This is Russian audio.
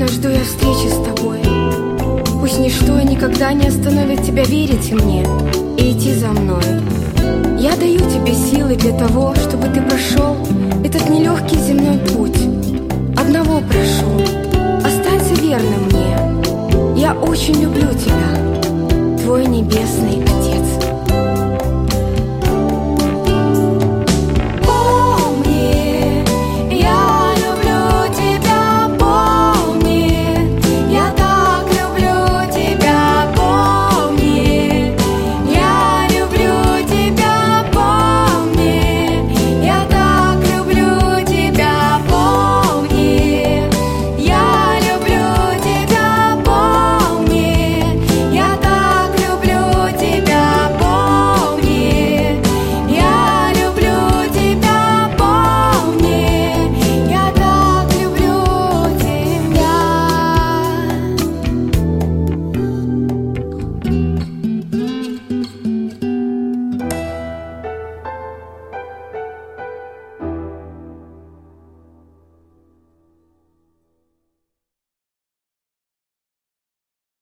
жду я встречи с тобой. Пусть ничто и никогда не остановит тебя верить мне и идти за мной. Я даю тебе силы для того, чтобы ты прошел этот нелегкий земной путь. Одного прошу, останься верным мне. Я очень люблю тебя, твой небесный